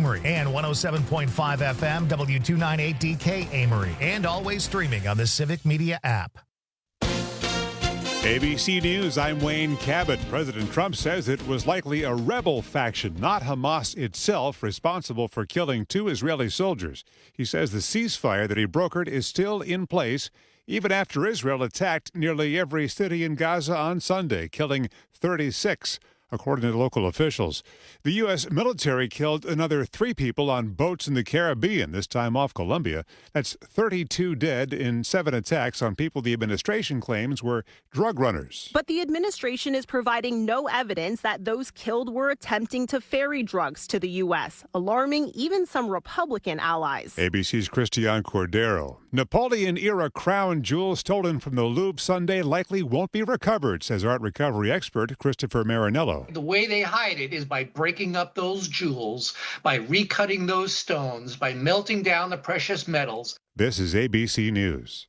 Amory, and 107.5 FM W298DK Amory, and always streaming on the Civic Media app. ABC News, I'm Wayne Cabot. President Trump says it was likely a rebel faction, not Hamas itself, responsible for killing 2 Israeli soldiers. He says the ceasefire that he brokered is still in place, even after Israel attacked nearly every city in Gaza on Sunday, killing 36. According to local officials, the U.S. military killed another 3 people on boats in the Caribbean, this time off Colombia. That's 32 dead in 7 attacks on people the administration claims were drug runners. But the administration is providing no evidence that those killed were attempting to ferry drugs to the U.S., alarming even some Republican allies. ABC's Christian Cordero. Napoleon-era crown jewels stolen from the Louvre Sunday likely won't be recovered, says art recovery expert Christopher Marinello. The way they hide it is by breaking up those jewels, by recutting those stones, by melting down the precious metals. This is ABC News.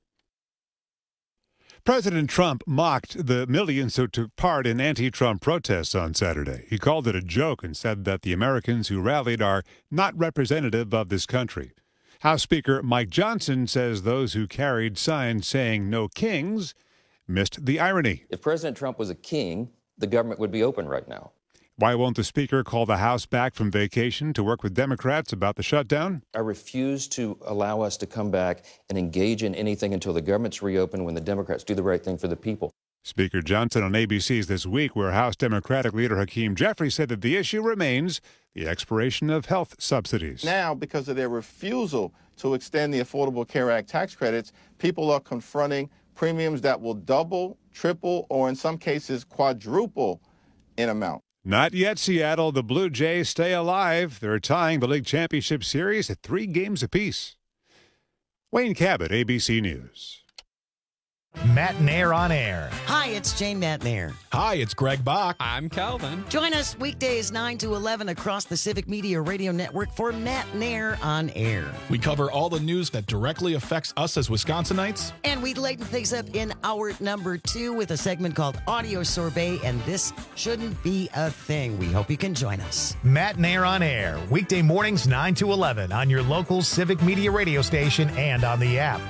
President Trump mocked the millions who took part in anti-Trump protests on Saturday. He called it a joke and said that the Americans who rallied are not representative of this country. House Speaker Mike Johnson says those who carried signs saying "No Kings" missed the irony. If President Trump was a king, the government would be open right now. Why won't the Speaker call the House back from vacation to work with Democrats about the shutdown? I refuse to allow us to come back and engage in anything until the government's reopened when the Democrats do the right thing for the people. Speaker Johnson on ABC's This Week, where House Democratic leader Hakeem Jeffries said that the issue remains the expiration of health subsidies. Now, because of their refusal to extend the Affordable Care Act tax credits, people are confronting premiums that will double, triple, or in some cases quadruple in amount. Not yet, Seattle. The Blue Jays stay alive. They're tying the league championship series at 3 games apiece. Wayne Cabot, ABC News. Matt Nair on air. Hi, it's Jane Matt Nair. Hi, it's Greg Bach. I'm Calvin. Join us weekdays 9 to 11 across the Civic Media Radio Network for Matt Nair on air. We cover all the news that directly affects us as Wisconsinites. And we lighten things up in hour number 2 with a segment called Audio Sorbet, and this shouldn't be a thing. We hope you can join us. Matt Nair on air, weekday mornings 9 to 11 on your local Civic Media radio station and on the app.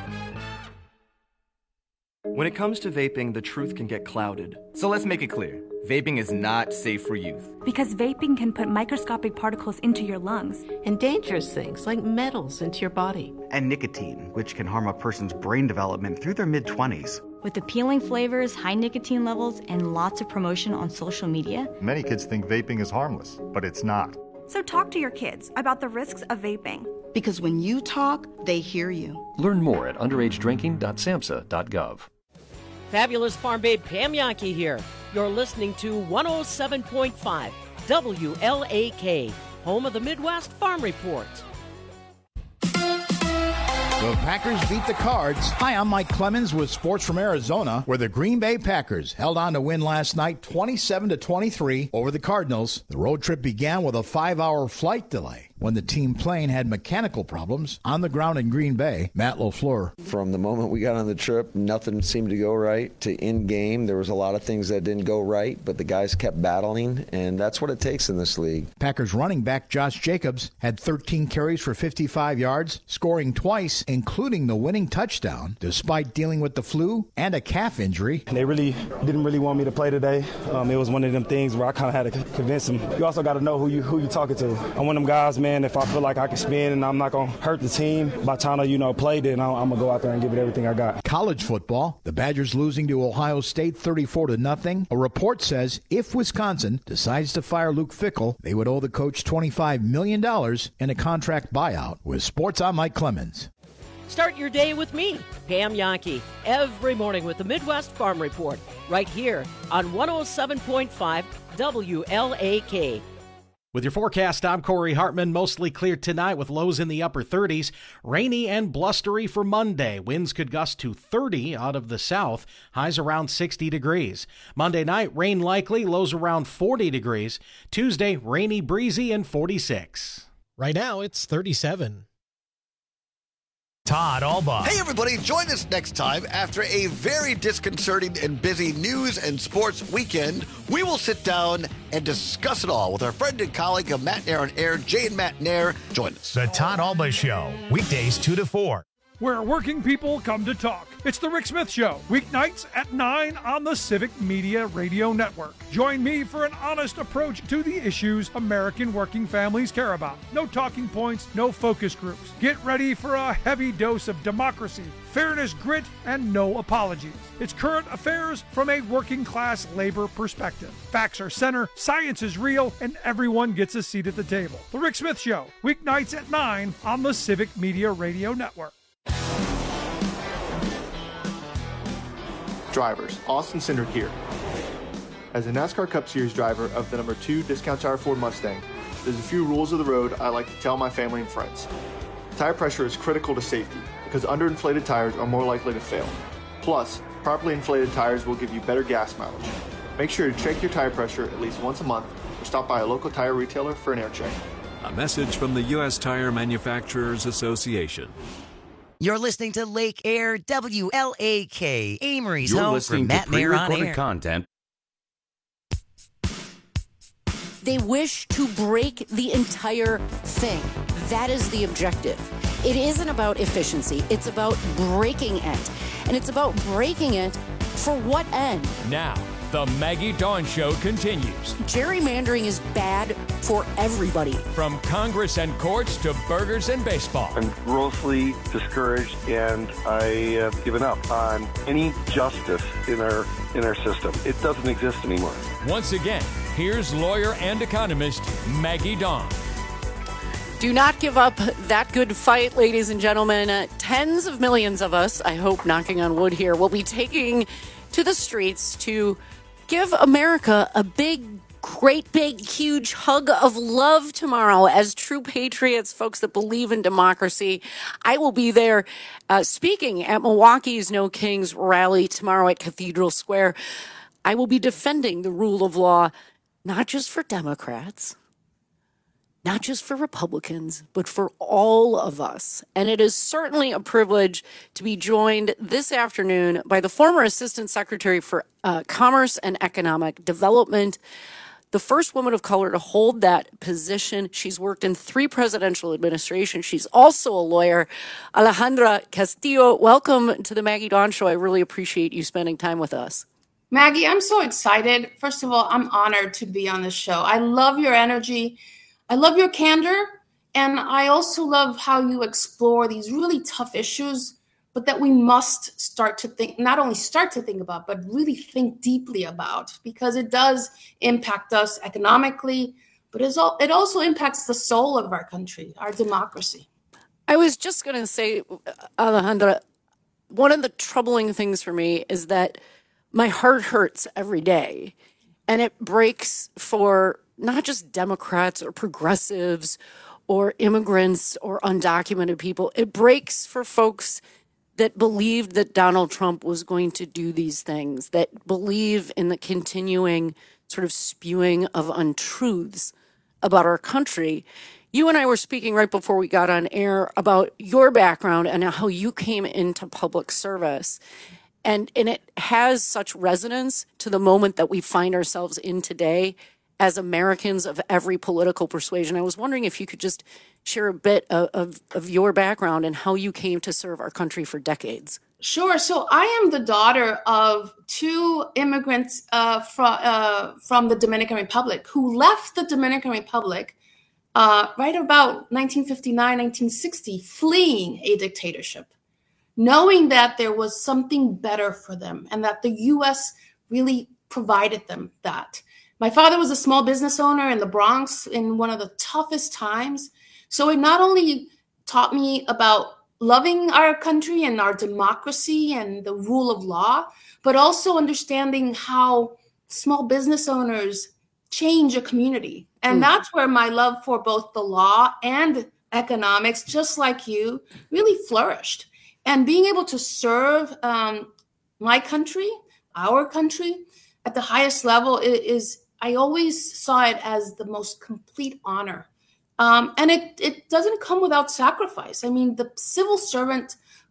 When it comes to vaping, the truth can get clouded. So let's make it clear. Vaping is not safe for youth. Because vaping can put microscopic particles into your lungs. And dangerous things like metals into your body. And nicotine, which can harm a person's brain development through their mid-20s. With appealing flavors, high nicotine levels, and lots of promotion on social media. Many kids think vaping is harmless, but it's not. So talk to your kids about the risks of vaping. Because when you talk, they hear you. Learn more at underagedrinking.samhsa.gov. Fabulous Farm Babe Pam Yankee here. You're listening to 107.5 WLAK, home of the Midwest Farm Report. The Packers beat the Cards. Hi, I'm Mike Clemens with Sports from Arizona, where the Green Bay Packers held on to win last night 27-23 over the Cardinals. The road trip began with a 5-hour flight delay when the team plane had mechanical problems on the ground in Green Bay. Matt LaFleur. From the moment we got on the trip, nothing seemed to go right. To in-game, there was a lot of things that didn't go right, but the guys kept battling, and that's what it takes in this league. Packers running back Josh Jacobs had 13 carries for 55 yards, scoring twice, including the winning touchdown, despite dealing with the flu and a calf injury. They really didn't want me to play today. It was one of them things where I kind of had to convince them. You also got to know who you talking to. I'm one of them guys, man, if I feel like I can spin and I'm not going to hurt the team, by the time I play, then I'm going to go out there and give it everything I got. College football, the Badgers losing to Ohio State 34-0. A report says if Wisconsin decides to fire Luke Fickell, they would owe the coach $25 million in a contract buyout. With Sports, I'm Mike Clemens. Start your day with me, Pam Yankee, every morning with the Midwest Farm Report, right here on 107.5 WLAK. With your forecast, I'm Corey Hartman. Mostly clear tonight with lows in the upper 30s. Rainy and blustery for Monday. Winds could gust to 30 out of the south. Highs around 60 degrees. Monday night, rain likely. Lows around 40 degrees. Tuesday, rainy, breezy, and 46. Right now, it's 37. Todd Alba. Hey, everybody, join us next time after a very disconcerting and busy news and sports weekend. We will sit down and discuss it all with our friend and colleague of Matt Nair on Air, Jay and Matt Nair. Join us. The Todd Alba Show, weekdays 2 to 4. Where working people come to talk. It's The Rick Smith Show, weeknights at 9 on the Civic Media Radio Network. Join me for an honest approach to the issues American working families care about. No talking points, no focus groups. Get ready for a heavy dose of democracy, fairness, grit, and no apologies. It's current affairs from a working class labor perspective. Facts are center, science is real, and everyone gets a seat at the table. The Rick Smith Show, weeknights at 9 on the Civic Media Radio Network. Drivers, Austin Cindric here. As a NASCAR Cup Series driver of the number 2 Discount Tire Ford Mustang, there's a few rules of the road I like to tell my family and friends. Tire pressure is critical to safety because underinflated tires are more likely to fail. Plus, properly inflated tires will give you better gas mileage. Make sure to check your tire pressure at least once a month or stop by a local tire retailer for an air check. A message from the U.S. Tire Manufacturers Association. You're listening to Lake Air, WLAK, Amory's You're home listening for Matt to Nair on pre-recorded air. content. They wish to break the entire thing. That is the objective. It isn't about efficiency. It's about breaking it. And it's about breaking it for what end? Now, the Maggie Dawn Show continues. Gerrymandering is bad for everybody. From Congress and courts to burgers and baseball. I'm grossly discouraged, and I have given up on any justice in our system. It doesn't exist anymore. Once again, here's lawyer and economist Maggie Dawn. Do not give up that good fight, ladies and gentlemen. Tens of millions of us, I hope, knocking on wood here, will be taking to the streets to give America a great big, huge hug of love tomorrow as true patriots, folks that believe in democracy. I will be there speaking at Milwaukee's No Kings rally tomorrow at Cathedral Square. I will be defending the rule of law, not just for Democrats, not just for Republicans, but for all of us. And it is certainly a privilege to be joined this afternoon by the former Assistant Secretary for Commerce and Economic Development, the first woman of color to hold that position. She's worked in 3 presidential administrations. She's also a lawyer. Alejandra Castillo, welcome to the Maggie Dawn Show. I really appreciate you spending time with us. Maggie, I'm so excited. First of all, I'm honored to be on this show. I love your energy. I love your candor, and I also love how you explore these really tough issues, but that we must start to think, not only start to think about, but really think deeply about, because it does impact us economically, but it also impacts the soul of our country, our democracy. I was just going to say, Alejandra, one of the troubling things for me is that my heart hurts every day, and it breaks for not just Democrats or progressives or immigrants or undocumented people. It breaks for folks that believed that Donald Trump was going to do these things, that believe in the continuing sort of spewing of untruths about our country. You and I were speaking right before we got on air about your background and how you came into public service. And it has such resonance to the moment that we find ourselves in today as Americans of every political persuasion. I was wondering if you could just share a bit of your background and how you came to serve our country for decades. Sure. So I am the daughter of 2 immigrants from the Dominican Republic who left the Dominican Republic right about 1959, 1960, fleeing a dictatorship, knowing that there was something better for them and that the U.S. really provided them that. My father was a small business owner in the Bronx in one of the toughest times. So it not only taught me about loving our country and our democracy and the rule of law, but also understanding how small business owners change a community. And that's where my love for both the law and economics, just like you, really flourished. And being able to serve my country, our country, at the highest level is I always saw it as the most complete honor. And it doesn't come without sacrifice. I mean, the civil servant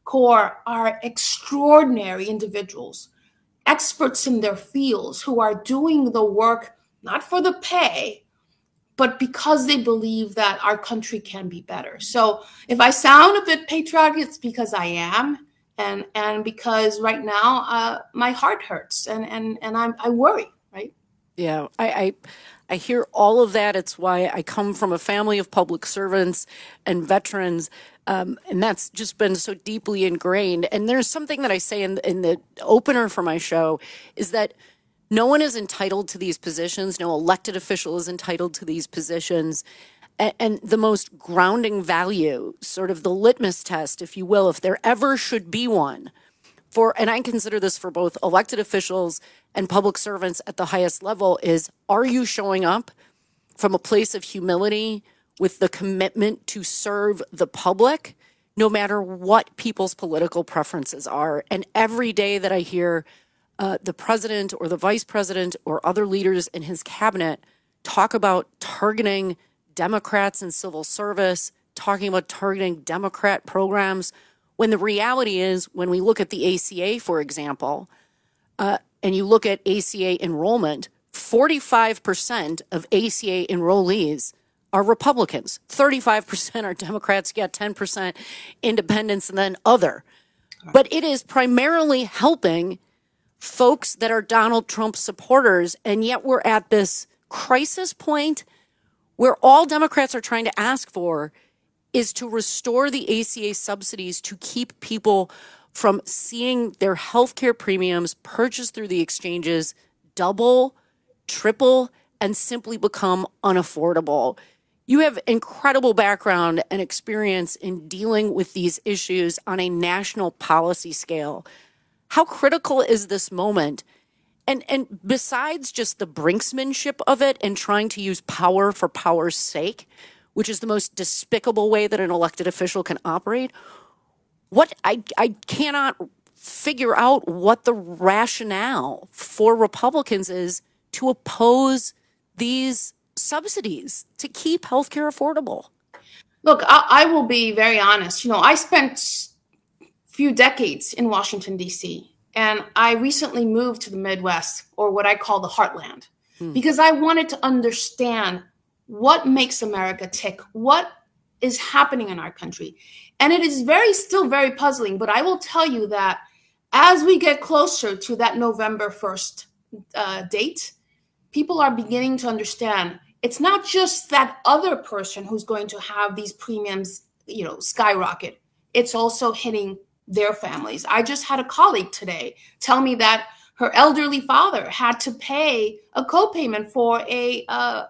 core are extraordinary individuals, experts in their fields who are doing the work not for the pay, but because they believe that our country can be better. So if I sound a bit patriotic, it's because I am, and because right now my heart hurts and I worry, right? Yeah, I hear all of that. It's why I come from a family of public servants and veterans, and that's just been so deeply ingrained. And there's something that I say in the opener for my show is that no one is entitled to these positions. No elected official is entitled to these positions. And the most grounding value, sort of the litmus test, if you will, if there ever should be one, and I consider this for both elected officials and public servants at the highest level, is, are you showing up from a place of humility with the commitment to serve the public, no matter what people's political preferences are? And every day that I hear the president or the vice president or other leaders in his cabinet talk about targeting Democrats in civil service, talking about targeting Democrat programs, when the reality is, when we look at the ACA, for example, and you look at ACA enrollment, 45% of ACA enrollees are Republicans. 35% are Democrats, yet 10% independents, and then other. But it is primarily helping folks that are Donald Trump supporters, and yet we're at this crisis point where all Democrats are trying to ask for is to restore the ACA subsidies to keep people from seeing their health care premiums purchased through the exchanges double, triple, and simply become unaffordable. You have incredible background and experience in dealing with these issues on a national policy scale. How critical is this moment? And besides just the brinksmanship of it and trying to use power for power's sake, which is the most despicable way that an elected official can operate, what I cannot figure out what the rationale for Republicans is to oppose these subsidies to keep healthcare affordable. Look, I will be very honest. I spent a few decades in Washington, D.C., and I recently moved to the Midwest, or what I call the heartland, because I wanted to understand what makes America tick, what is happening in our country. And it is still very puzzling, but I will tell you that as we get closer to that November 1st date, people are beginning to understand it's not just that other person who's going to have these premiums, skyrocket. It's also hitting their families. I just had a colleague today tell me that her elderly father had to pay a copayment for a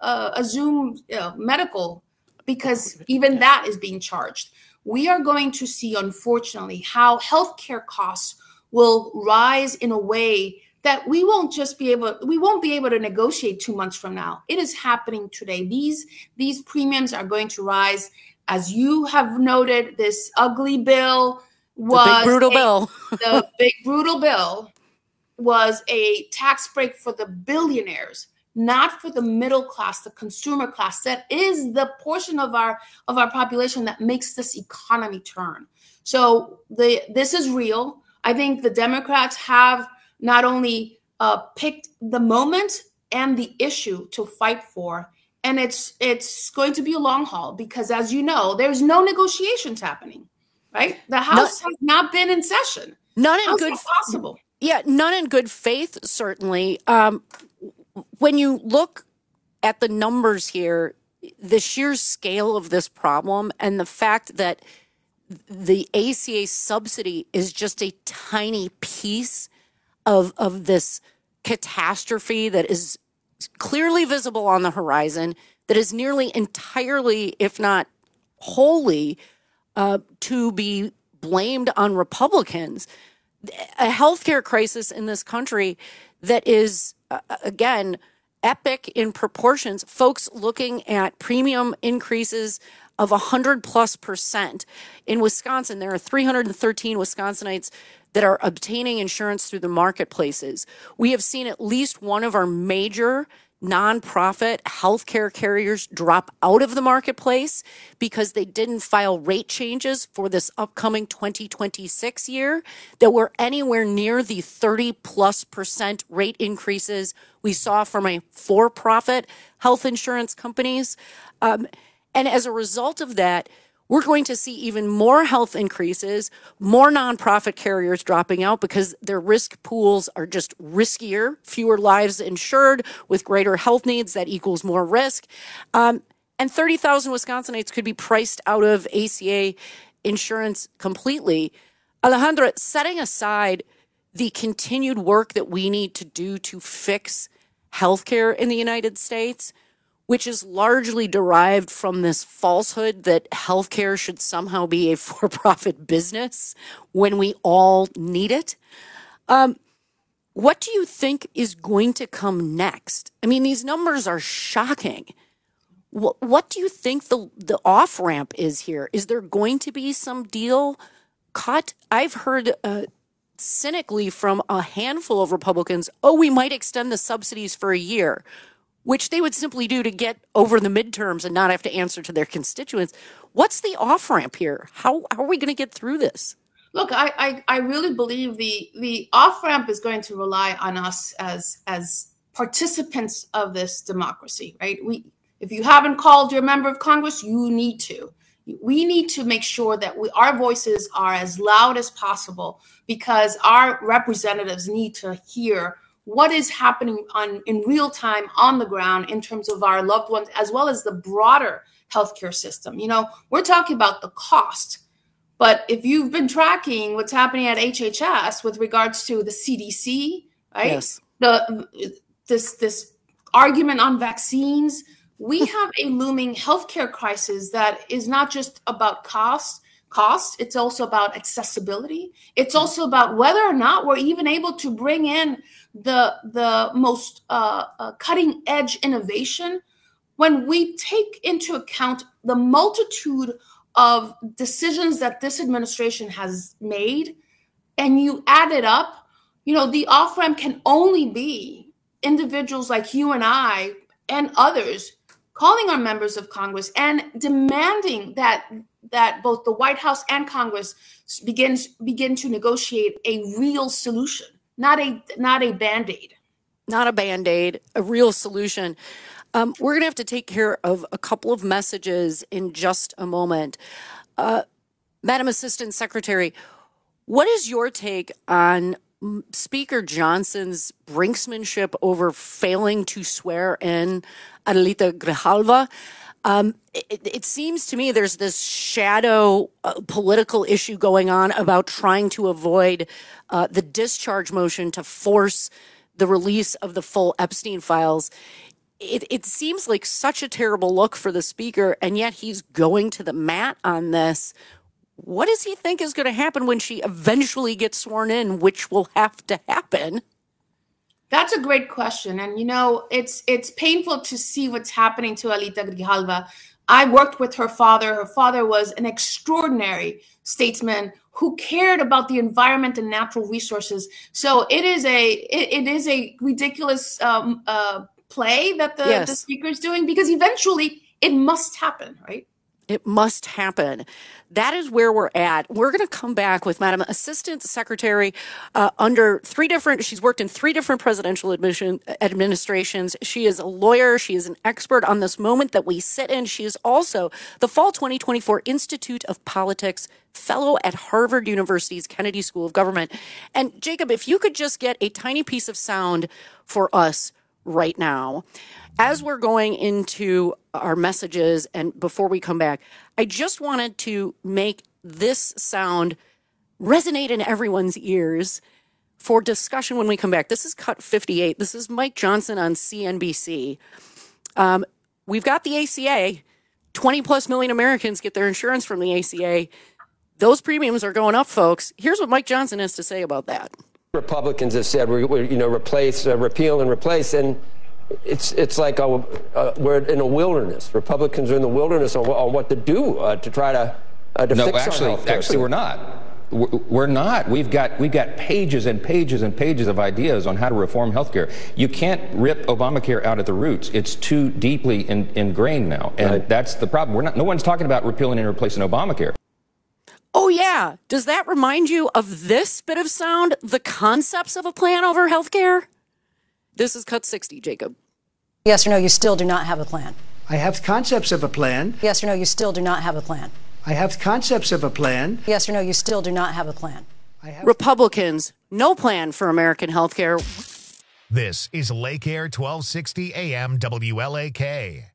Zoom medical, because even that is being charged. We are going to see, unfortunately, how healthcare costs will rise in a way that we won't be able to negotiate 2 months from now. It is happening today. These premiums are going to rise. As you have noted, this ugly bill was the big brutal bill was a tax break for the billionaires, not for the middle class, the consumer class. That is the portion of our population that makes this economy turn. So this is real. I think the Democrats have not only picked the moment and the issue to fight for, and it's going to be a long haul because, as you know, there's no negotiations happening, right? The House has not been in session. None in How's good that possible? Yeah, none in good faith, certainly. When you look at the numbers here, the sheer scale of this problem and the fact that the ACA subsidy is just a tiny piece of this catastrophe that is clearly visible on the horizon, that is nearly entirely, if not wholly, to be blamed on Republicans. A healthcare crisis in this country that is, again, epic in proportions. Folks looking at premium increases of 100+%. In Wisconsin, there are 313 Wisconsinites that are obtaining insurance through the marketplaces. We have seen at least one of our major nonprofit healthcare carriers drop out of the marketplace because they didn't file rate changes for this upcoming 2026 year that were anywhere near the 30+% rate increases we saw from a for-profit health insurance companies. And as a result of that, we're going to see even more health increases, more nonprofit carriers dropping out because their risk pools are just riskier, fewer lives insured with greater health needs. That equals more risk. And 30,000 Wisconsinites could be priced out of ACA insurance completely. Alejandra, setting aside the continued work that we need to do to fix healthcare in the United States, which is largely derived from this falsehood that healthcare should somehow be a for-profit business when we all need it. What do you think is going to come next? I mean, these numbers are shocking. What do you think the off-ramp is here? Is there going to be some deal cut? I've heard cynically from a handful of Republicans, we might extend the subsidies for a year, which they would simply do to get over the midterms and not have to answer to their constituents. What's the off-ramp here? How are we going to get through this? Look, I really believe the off-ramp is going to rely on us as participants of this democracy, right? If you haven't called your member of Congress, you need to. We need to make sure that our voices are as loud as possible because our representatives need to hear what is happening in real time on the ground in terms of our loved ones, as well as the broader healthcare system. You know, we're talking about the cost, but if you've been tracking what's happening at HHS with regards to the CDC, right? Yes. This argument on vaccines, we have a looming healthcare crisis that is not just about cost. It's also about accessibility. It's also about whether or not we're even able to bring in the most cutting edge innovation when we take into account the multitude of decisions that this administration has made and you add it up. You know, the off-ramp can only be individuals like you and I and others calling our members of Congress and demanding that both the White House and Congress begin to negotiate a real solution, not a Band-Aid. Not a Band-Aid, a real solution. We're going to have to take care of a couple of messages in just a moment. Madam Assistant Secretary, what is your take on Speaker Johnson's brinksmanship over failing to swear in Adelita Grijalva? It seems to me there's this shadow political issue going on about trying to avoid the discharge motion to force the release of the full Epstein files. It seems like such a terrible look for the speaker, and yet he's going to the mat on this. What does he think is going to happen when she eventually gets sworn in, which will have to happen? That's a great question. And, you know, it's painful to see what's happening to Adelita Grijalva. I worked with her father. Her father was an extraordinary statesman who cared about the environment and natural resources. So it is a ridiculous play that the speaker is doing because eventually it must happen, right? It must happen. That is where we're at. We're going to come back with Madam Assistant Secretary she's worked in 3 different presidential administrations. She is a lawyer. She is an expert on this moment that we sit in. She is also the Fall 2024 Institute of Politics Fellow at Harvard University's Kennedy School of Government. And Jacob, if you could just get a tiny piece of sound for us right now. As we're going into our messages and before we come back, I just wanted to make this sound resonate in everyone's ears for discussion when we come back. This is Cut 58. This is Mike Johnson on CNBC. We've got the ACA. 20+ million Americans get their insurance from the ACA. Those premiums are going up, folks. Here's what Mike Johnson has to say about that. Republicans have said we're repeal and replace, and it's like we're in a wilderness. Republicans are in the wilderness on what to do to try to fix our health care. Actually, we're not. We're not. We've got pages and pages and pages of ideas on how to reform healthcare. You can't rip Obamacare out at the roots. It's too deeply ingrained now, and that's the problem. No one's talking about repealing and replacing Obamacare. Oh, yeah. Does that remind you of this bit of sound? The concepts of a plan over healthcare? This is Cut 60, Jacob. Yes or no, you still do not have a plan. I have concepts of a plan. Yes or no, you still do not have a plan. I have concepts of a plan. Yes or no, you still do not have a plan. Republicans, no plan for American healthcare. This is Lake Air 1260 AM WLAK.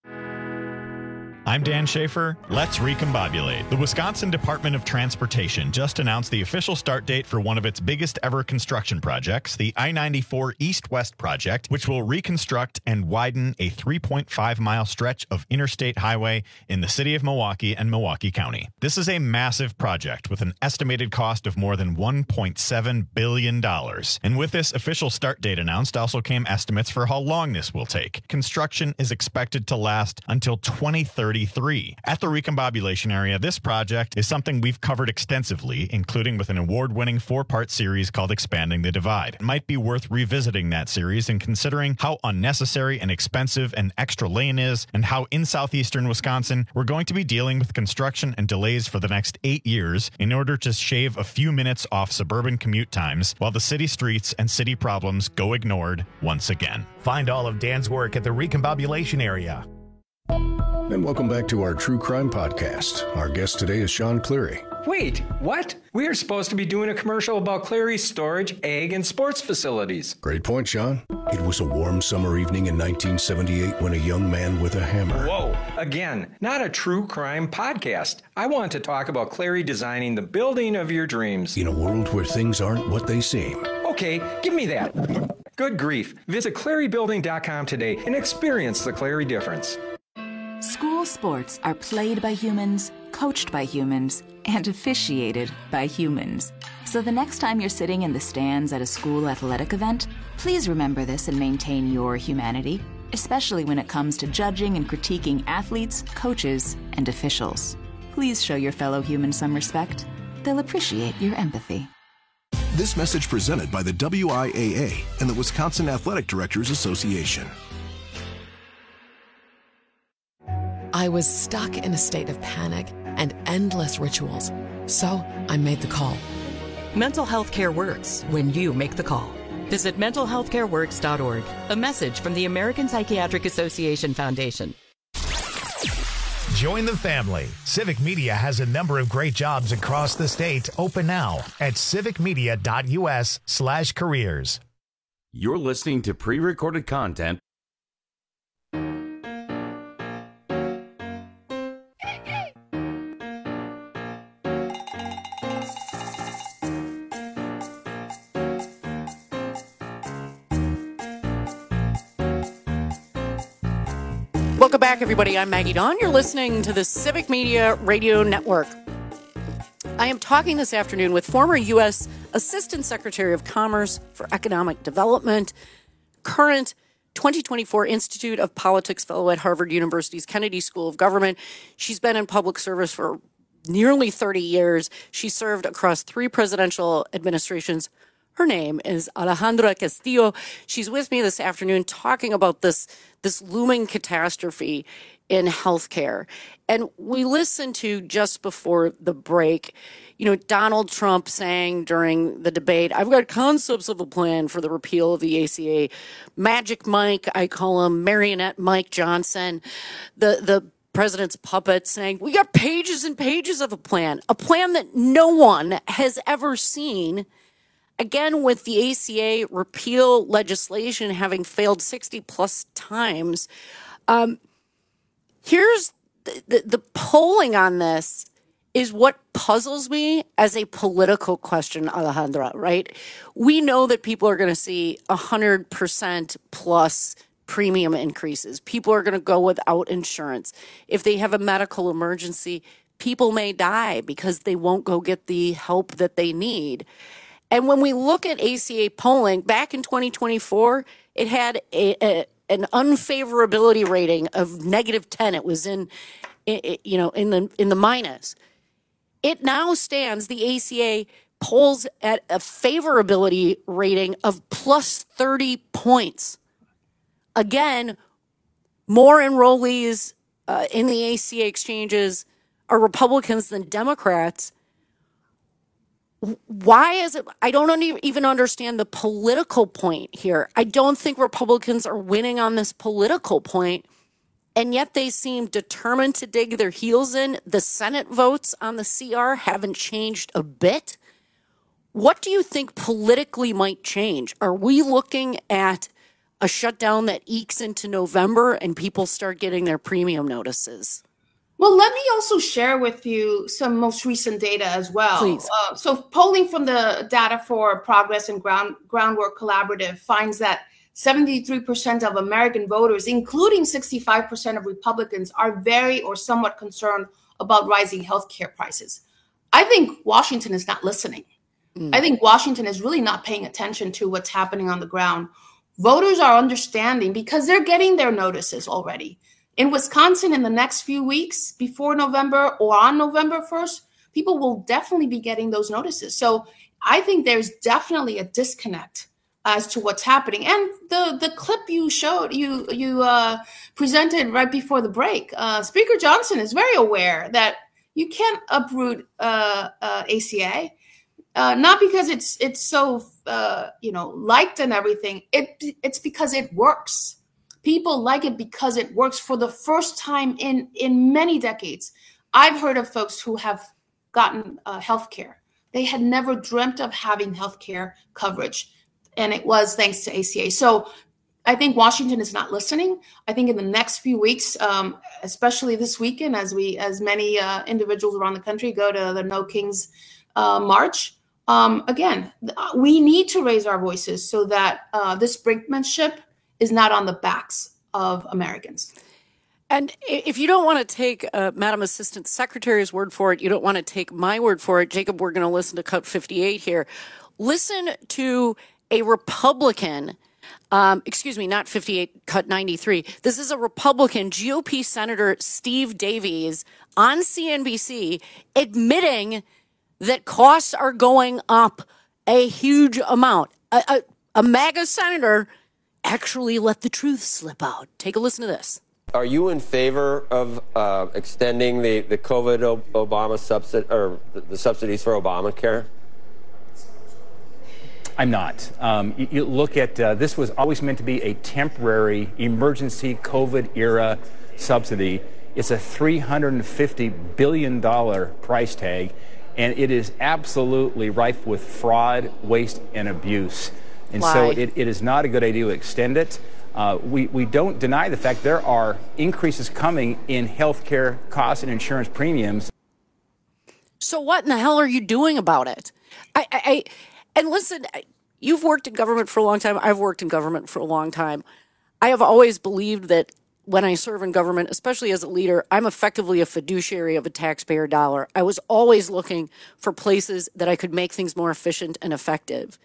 I'm Dan Schaefer. Let's recombobulate. The Wisconsin Department of Transportation just announced the official start date for one of its biggest ever construction projects, the I-94 East-West project, which will reconstruct and widen a 3.5-mile stretch of interstate highway in the city of Milwaukee and Milwaukee County. This is a massive project with an estimated cost of more than $1.7 billion. And with this official start date announced also came estimates for how long this will take. Construction is expected to last until 2030. At the recombobulation area, this project is something we've covered extensively, including with an award-winning 4-part series called Expanding the Divide. It might be worth revisiting that series and considering how unnecessary and expensive an extra lane is, and how in southeastern Wisconsin we're going to be dealing with construction and delays for the next 8 years in order to shave a few minutes off suburban commute times while the city streets and city problems go ignored once again. Find all of Dan's work at the recombobulation area. And welcome back to our True Crime Podcast. Our guest today is Sean Cleary. Wait, what? We are supposed to be doing a commercial about Cleary's storage, egg, and sports facilities. Great point, Sean. It was a warm summer evening in 1978 when a young man with a hammer... Whoa, again, not a true crime podcast. I want to talk about Cleary designing the building of your dreams. In a world where things aren't what they seem. Okay, give me that. Good grief. Visit ClearyBuilding.com today and experience the Cleary difference. School sports are played by humans, coached by humans, and officiated by humans. So the next time you're sitting in the stands at a school athletic event, please remember this and maintain your humanity, especially when it comes to judging and critiquing athletes, coaches, and officials. Please show your fellow humans some respect. They'll appreciate your empathy. This message presented by the WIAA and the Wisconsin Athletic Directors Association. I was stuck in a state of panic and endless rituals, so I made the call. Mental health care works when you make the call. Visit mentalhealthcareworks.org. A message from the American Psychiatric Association Foundation. Join the family. Civic Media has a number of great jobs across the state open now at civicmedia.us/careers. You're listening to pre-recorded content. Welcome back, everybody. I'm Maggie Dawn. You're listening to the Civic Media Radio Network. I am talking this afternoon with former U.S. Assistant Secretary of Commerce for Economic Development, current 2024 Institute of Politics Fellow at Harvard University's Kennedy School of Government. She's been in public service for nearly 30 years. She served across 3 presidential administrations. Her name is Alejandra Castillo. She's with me this afternoon talking about this looming catastrophe in healthcare. And we listened to just before the break, Donald Trump saying during the debate, I've got concepts of a plan for the repeal of the ACA. Magic Mike, I call him Marionette Mike Johnson, the president's puppet, saying, we got pages and pages of a plan that no one has ever seen. Again, with the ACA repeal legislation having failed 60 plus times, here's the polling on this is what puzzles me as a political question, Alejandra, right? We know that people are going to see 100% plus premium increases. People are going to go without insurance. If they have a medical emergency, people may die because they won't go get the help that they need. And when we look at ACA polling, back in 2024, it had an unfavorability rating of -10. It was in the minus. It now stands, the ACA polls at a favorability rating of plus 30 points. Again, more enrollees in the ACA exchanges are Republicans than Democrats. Why is it? I don't even understand the political point here. I don't think Republicans are winning on this political point, and yet they seem determined to dig their heels in. The Senate votes on the CR haven't changed a bit. What do you think politically might change? Are we looking at a shutdown that ekes into November and people start getting their premium notices? Well, let me also share with you some most recent data as well. Please. So polling from the Data for Progress and Groundwork Collaborative finds that 73% of American voters, including 65% of Republicans, are very or somewhat concerned about rising healthcare prices. I think Washington is not listening. I think Washington is really not paying attention to what's happening on the ground. Voters are understanding because they're getting their notices already. In Wisconsin, in the next few weeks before November or on November 1st, people will definitely be getting those notices. So I think there's definitely a disconnect as to what's happening. And the clip you showed, you presented right before the break, Speaker Johnson is very aware that you can't uproot ACA, not because it's so liked and everything. It's because it works. People like it because it works. For the first time in many decades, I've heard of folks who have gotten health care. They had never dreamt of having health care coverage, and it was thanks to ACA. So I think Washington is not listening. I think in the next few weeks, especially this weekend, as many individuals around the country go to the No Kings March, again, we need to raise our voices so that this brinkmanship is not on the backs of Americans. And if you don't want to take Madam Assistant Secretary's word for it, you don't want to take my word for it, Jacob, we're going to listen to Cut 58 here. Listen to a Republican, not 58, Cut 93. This is a Republican, GOP Senator Steve Davies on CNBC admitting that costs are going up a huge amount. A MAGA senator actually let the truth slip out. Take a listen to this. Are you in favor of extending the COVID Obama subsidy or the subsidies for Obamacare? I'm not. You look at this was always meant to be a temporary emergency COVID era subsidy. It's a $350 billion price tag, and it is absolutely rife with fraud, waste, and abuse. And so it is not a good idea to extend it. We don't deny the fact there are increases coming in healthcare costs and insurance premiums. So what in the hell are you doing about it? And listen, you've worked in government for a long time. I've worked in government for a long time. I have always believed that when I serve in government, especially as a leader, I'm effectively a fiduciary of a taxpayer dollar. I was always looking for places that I could make things more efficient and effective.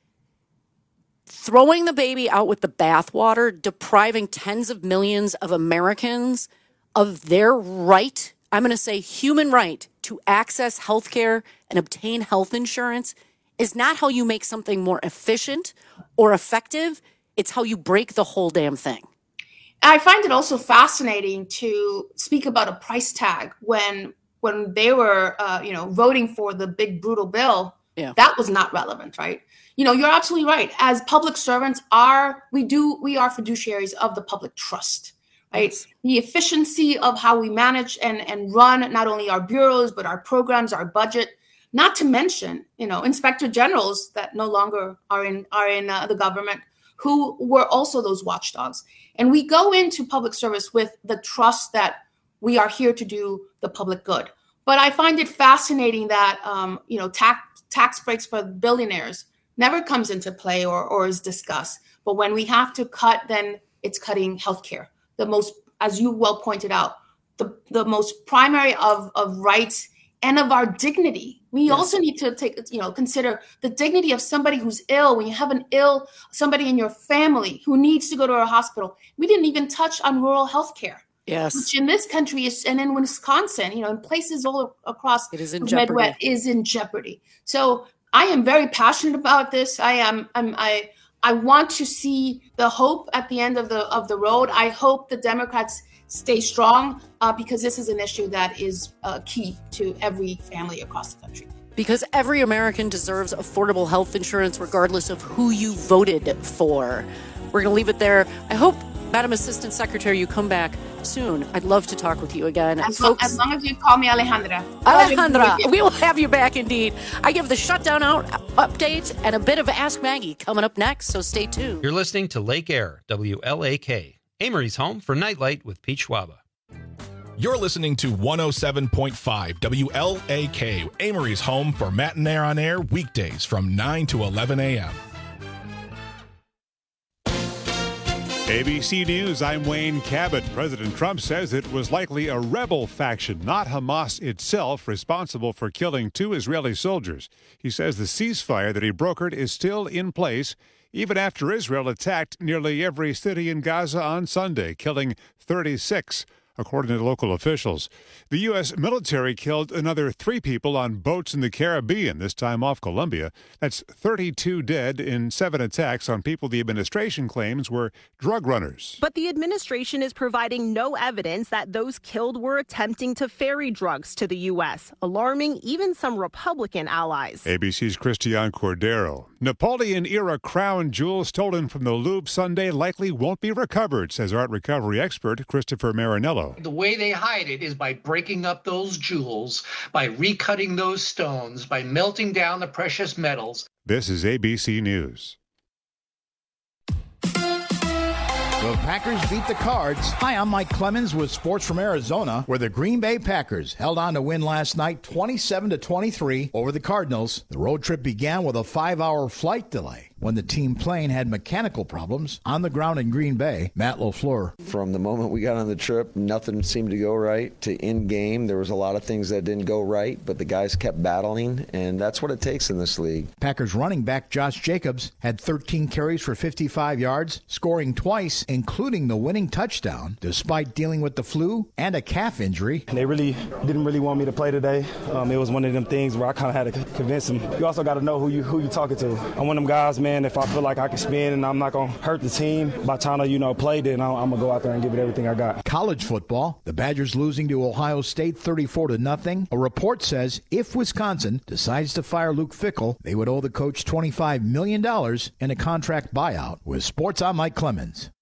Throwing the baby out with the bathwater, depriving tens of millions of Americans of their right, I'm going to say human right, to access health care and obtain health insurance is not how you make something more efficient or effective. It's how you break the whole damn thing. I find it also fascinating to speak about a price tag when they were, voting for the big brutal bill. Yeah. That was not relevant, right? You're absolutely right. As public servants we are fiduciaries of the public trust, right? Yes. The efficiency of how we manage and run not only our bureaus, but our programs, our budget, not to mention, inspector generals that no longer are in the government, who were also those watchdogs. And we go into public service with the trust that we are here to do the public good. But I find it fascinating that, tax breaks for billionaires never comes into play or is discussed. But when we have to cut, then it's cutting healthcare. The most, as you well pointed out, the most primary of rights and of our dignity. We also need to consider the dignity of somebody who's ill. When you have somebody in your family who needs to go to a hospital, we didn't even touch on rural healthcare. Yes. Which in this country is, and in Wisconsin, in places all across it is in the jeopardy. Midwest, is in jeopardy. So I am very passionate about this. I want to see the hope at the end of the road. I hope the Democrats stay strong because this is an issue that is key to every family across the country. Because every American deserves affordable health insurance regardless of who you voted for. We're going to leave it there. I hope, Madam Assistant Secretary, you come back soon. I'd love to talk with you again. As long as you call me Alejandra. Alejandra, we will have you back indeed. I give the shutdown out update and a bit of Ask Maggie coming up next, so stay tuned. You're listening to Lake Air, WLAK, Amory's home for Nightlight with Pete Schwaba. You're listening to 107.5 WLAK, Amory's home for Matinee on Air, weekdays from 9 to 11 a.m. ABC News, I'm Wayne Cabot. President Trump says it was likely a rebel faction, not Hamas itself, responsible for killing 2 Israeli soldiers. He says the ceasefire that he brokered is still in place, even after Israel attacked nearly every city in Gaza on Sunday, killing 36. According to local officials. The U.S. military killed another 3 people on boats in the Caribbean, this time off Colombia. That's 32 dead in 7 attacks on people the administration claims were drug runners. But the administration is providing no evidence that those killed were attempting to ferry drugs to the U.S., alarming even some Republican allies. ABC's Christian Cordero. Napoleon-era crown jewels stolen from the Louvre Sunday likely won't be recovered, says art recovery expert Christopher Marinello. The way they hide it is by breaking up those jewels, by recutting those stones, by melting down the precious metals. This is ABC News. The Packers beat the Cards. Hi, I'm Mike Clemens with Sports from Arizona, where the Green Bay Packers held on to win last night 27-23 over the Cardinals. The road trip began with a 5-hour flight delay when the team plane had mechanical problems on the ground in Green Bay. Matt LaFleur. From the moment we got on the trip, nothing seemed to go right. To in-game, there was a lot of things that didn't go right, but the guys kept battling, and that's what it takes in this league. Packers running back Josh Jacobs had 13 carries for 55 yards, scoring twice, including the winning touchdown, despite dealing with the flu and a calf injury. They didn't really want me to play today. It was one of them things where I kind of had to convince them. You also got to know who you talking to. I'm one of them guys, man. If I feel like I can spin and I'm not going to hurt the team, by the time I play, then I'm going to go out there and give it everything I got. College football, the Badgers losing to Ohio State 34-0. A report says if Wisconsin decides to fire Luke Fickell, they would owe the coach $25 million in a contract buyout. With Sports, I'm Mike Clemens.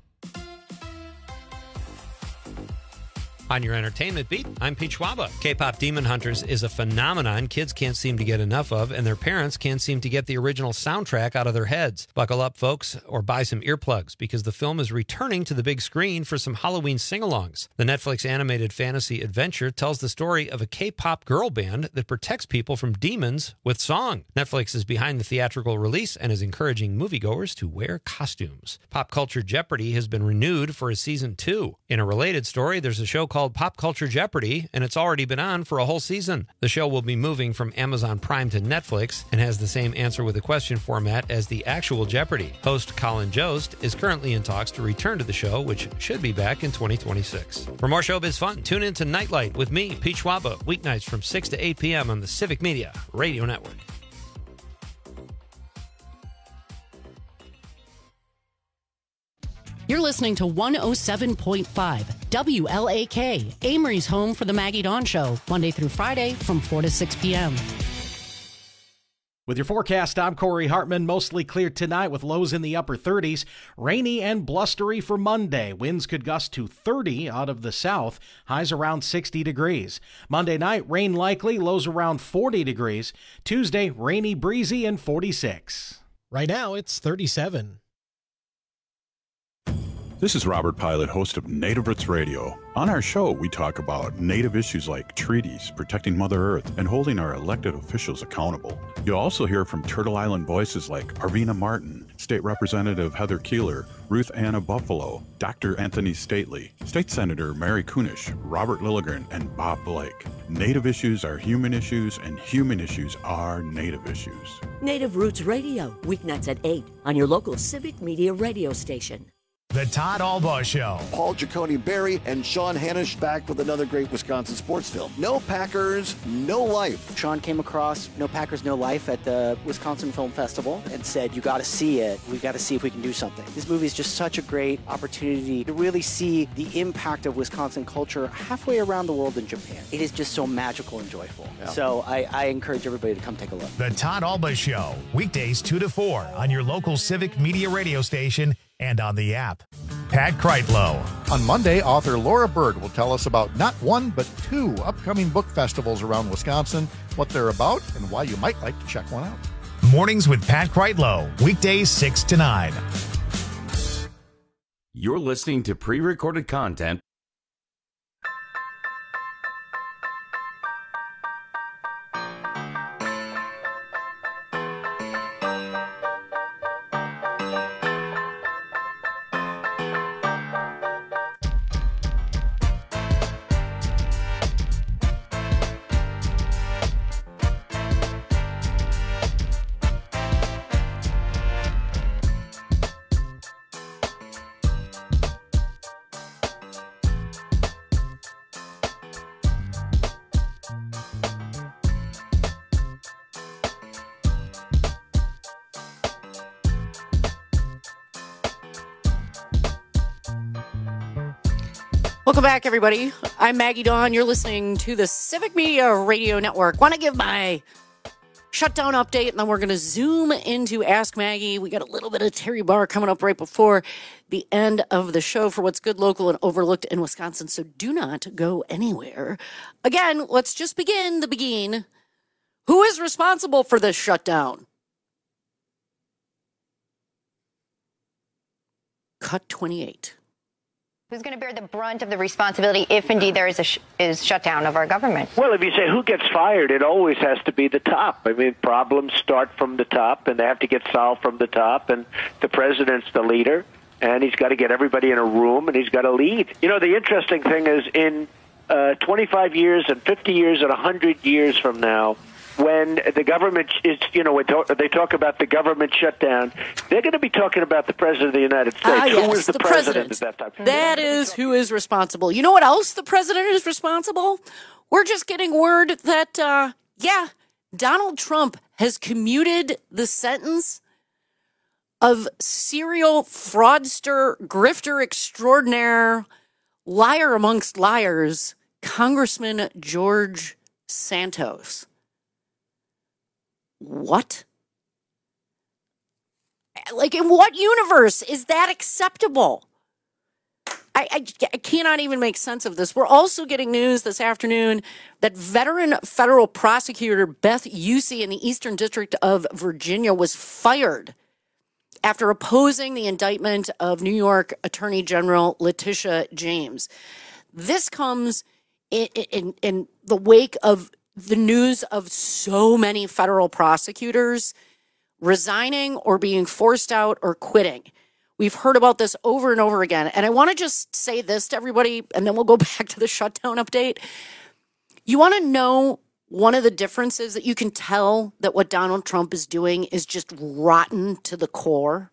On your entertainment beat, I'm Pete Schwaba. K-pop Demon Hunters is a phenomenon kids can't seem to get enough of, and their parents can't seem to get the original soundtrack out of their heads. Buckle up, folks, or buy some earplugs, because the film is returning to the big screen for some Halloween sing-alongs. The Netflix animated fantasy adventure tells the story of a K-pop girl band that protects people from demons with song. Netflix is behind the theatrical release and is encouraging moviegoers to wear costumes. Pop Culture Jeopardy has been renewed for a season 2. In a related story, there's a show called Pop Culture Jeopardy, and it's already been on for a whole season. The show will be moving from Amazon Prime to Netflix and has the same answer with a question format as the actual Jeopardy. Host Colin Jost is currently in talks to return to the show, which should be back in 2026. For more showbiz fun, tune in to Nightlight with me, Pete Schwaba, weeknights from 6 to 8 p.m. on the Civic Media Radio Network. You're listening to 107.5 WLAK, Amory's home for the Maggie Dawn Show, Monday through Friday from 4 to 6 p.m. With your forecast, I'm Corey Hartman. Mostly clear tonight with lows in the upper 30s. Rainy and blustery for Monday. Winds could gust to 30 out of the south. Highs around 60 degrees. Monday night, rain likely. Lows around 40 degrees. Tuesday, rainy, breezy, and 46. Right now, it's 37. This is Robert Pilot, host of Native Roots Radio. On our show, we talk about Native issues like treaties, protecting Mother Earth, and holding our elected officials accountable. You'll also hear from Turtle Island voices like Arvina Martin, State Representative Heather Keeler, Ruth Anna Buffalo, Dr. Anthony Stately, State Senator Mary Kunish, Robert Lilligren, and Bob Blake. Native issues are human issues, and human issues are Native issues. Native Roots Radio, weeknights at 8 on your local Civic Media radio station. The Todd Albaugh Show. Paul Giacone Berry and Sean Hanish back with another great Wisconsin sports film. No Packers, no life. Sean came across No Packers, No Life at the Wisconsin Film Festival and said, you got to see it. We got to see if we can do something. This movie is just such a great opportunity to really see the impact of Wisconsin culture halfway around the world in Japan. It is just so magical and joyful. Yeah. So I encourage everybody to come take a look. The Todd Albaugh Show, weekdays 2 to 4 on your local Civic Media radio station and on the app. Pat Kreitlow. On Monday, author Laura Bird will tell us about not one, but 2 upcoming book festivals around Wisconsin, what they're about, and why you might like to check one out. Mornings with Pat Kreitlow, weekdays 6 to 9. You're listening to pre-recorded content. Welcome back, everybody. I'm Maggie Dawn. You're listening to the Civic Media Radio Network. Want to give my shutdown update, and then we're going to zoom into Ask Maggie. We got a little bit of Terry Barr coming up right before the end of the show for what's good, local, and overlooked in Wisconsin, so do not go anywhere. Again, let's just begin the beginning. Who is responsible for this shutdown? Cut 28. Who's going to bear the brunt of the responsibility if indeed there is shutdown of our government? Well, if you say who gets fired, it always has to be the top. I mean, problems start from the top, and they have to get solved from the top, and the president's the leader, and he's got to get everybody in a room, and he's got to lead. You know, the interesting thing is in 25 years and 50 years and 100 years from now, when the government is, you know, they talk about the government shutdown, they're going to be talking about the president of the United States. Yes, who was the president at that time? That is who is responsible. You know what else the president is responsible? We're just getting word that, Donald Trump has commuted the sentence of serial fraudster, grifter extraordinaire, liar amongst liars, Congressman George Santos. What? Like, in what universe is that acceptable? I cannot even make sense of this. We're also getting news this afternoon that veteran federal prosecutor Beth Usey in the Eastern District of Virginia was fired after opposing the indictment of New York Attorney General Letitia James. This comes in the wake of the news of so many federal prosecutors resigning or being forced out or quitting. We've heard about this over and over again. And I want to just say this to everybody, and then we'll go back to the shutdown update. You want to know one of the differences that you can tell that what Donald Trump is doing is just rotten to the core?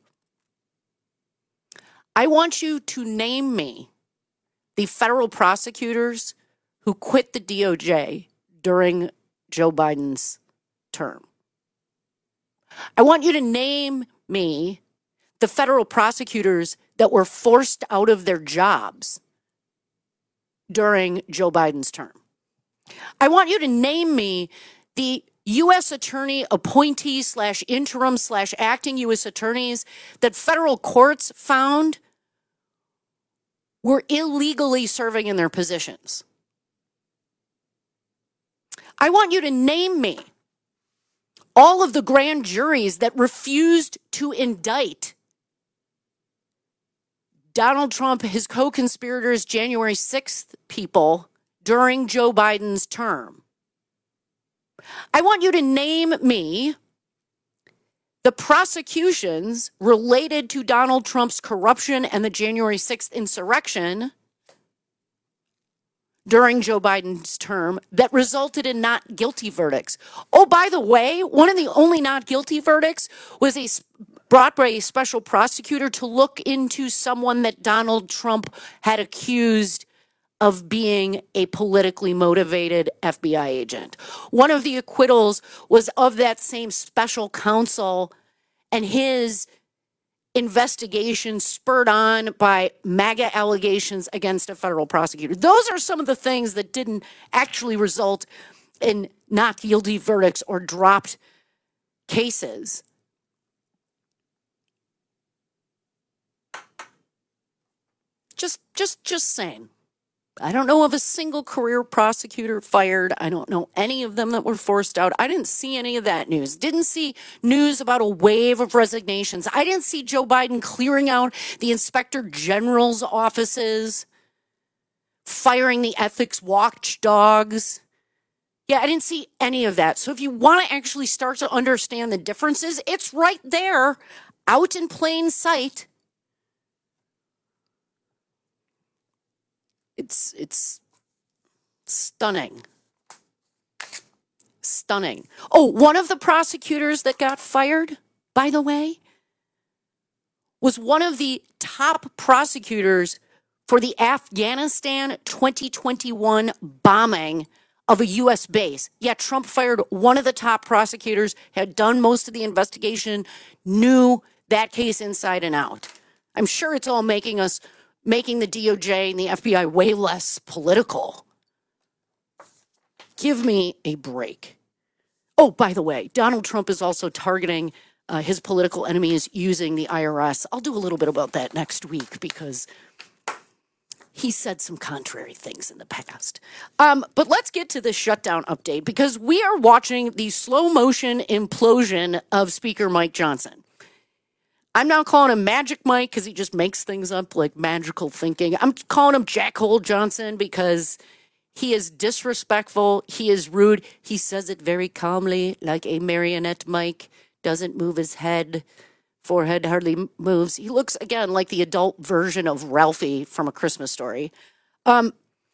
I want you to name me the federal prosecutors who quit the DOJ during Joe Biden's term. I want you to name me the federal prosecutors that were forced out of their jobs during Joe Biden's term. I want you to name me the U.S. attorney appointees / interim / acting U.S. attorneys that federal courts found were illegally serving in their positions. I want you to name me all of the grand juries that refused to indict Donald Trump, his co-conspirators, January 6th people during Joe Biden's term. I want you to name me the prosecutions related to Donald Trump's corruption and the January 6th insurrection during Joe Biden's term that resulted in not guilty verdicts. Oh, by the way, one of the only not guilty verdicts was a brought by a special prosecutor to look into someone that Donald Trump had accused of being a politically motivated FBI agent. One of the acquittals was of that same special counsel and his investigation spurred on by MAGA allegations against a federal prosecutor. Those are some of the things that didn't actually result in not guilty verdicts or dropped cases. Just saying. I don't know of a single career prosecutor fired. I don't know any of them that were forced out. I didn't see any of that news. Didn't see news about a wave of resignations. I didn't see Joe Biden clearing out the inspector general's offices, firing the ethics watchdogs. Yeah, I didn't see any of that. So if you want to actually start to understand the differences, it's right there, out in plain sight. It's stunning. Stunning. Oh, one of the prosecutors that got fired, by the way, was one of the top prosecutors for the Afghanistan 2021 bombing of a U.S. base. Yeah, Trump fired one of the top prosecutors, had done most of the investigation, knew that case inside and out. I'm sure it's all making the DOJ and the FBI way less political. Give me a break. Oh, by the way, Donald Trump is also targeting his political enemies using the IRS. I'll do a little bit about that next week because he said some contrary things in the past. But let's get to the shutdown update because we are watching the slow motion implosion of Speaker Mike Johnson. I'm not calling him Magic Mike because he just makes things up like magical thinking. I'm calling him Jackhole Johnson because he is disrespectful. He is rude. He says it very calmly like a marionette Mike. Doesn't move his head. Forehead hardly moves. He looks, again, like the adult version of Ralphie from A Christmas Story. But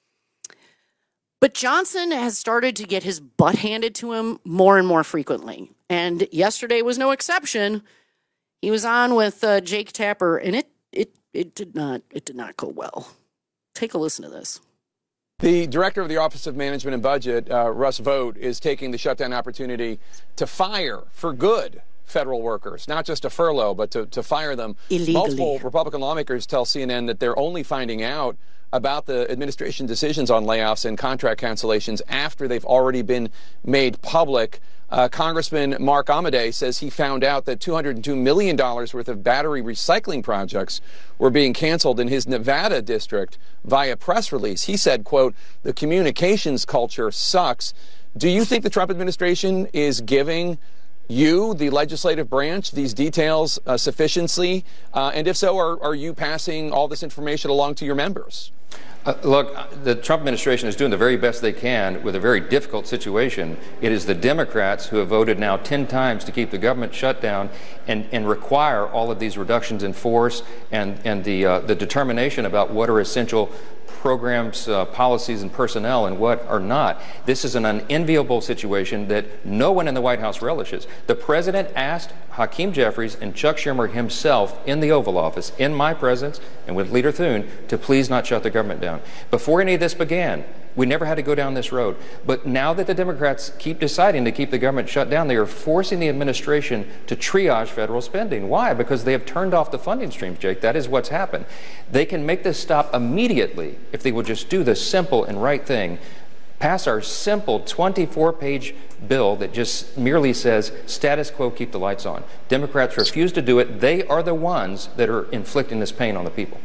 Johnson has started to get his butt handed to him more and more frequently. And yesterday was no exception. He was on with Jake Tapper, and it did not go well. Take a listen to this. The director of the Office of Management and Budget, Russ Vought, is taking the shutdown opportunity to fire for good federal workers, not just a furlough, but to fire them. Illegally. Multiple Republican lawmakers tell CNN that they're only finding out about the administration decisions on layoffs and contract cancellations after they've already been made public. Congressman Mark Amodei says he found out that $202 million worth of battery recycling projects were being canceled in his Nevada district via press release. He said, quote, "The communications culture sucks." Do you think the Trump administration is giving you, the legislative branch, these details sufficiently? And if so, are you passing all this information along to your members? Look, the Trump administration is doing the very best they can with a very difficult situation. It is the Democrats who have voted now 10 times to keep the government shut down and require all of these reductions in force and the determination about what are essential programs, policies, and personnel and what are not. This is an unenviable situation that no one in the White House relishes. The president asked Hakeem Jeffries and Chuck Schumer himself in the Oval Office, in my presence and with Leader Thune, to please not shut the government down. Before any of this began, we never had to go down this road. But now that the Democrats keep deciding to keep the government shut down, they are forcing the administration to triage federal spending. Why? Because they have turned off the funding streams, Jake. That is what's happened. They can make this stop immediately if they would just do the simple and right thing. Pass our simple 24-page bill that just merely says status quo, keep the lights on. Democrats refuse to do it. They are the ones that are inflicting this pain on the people.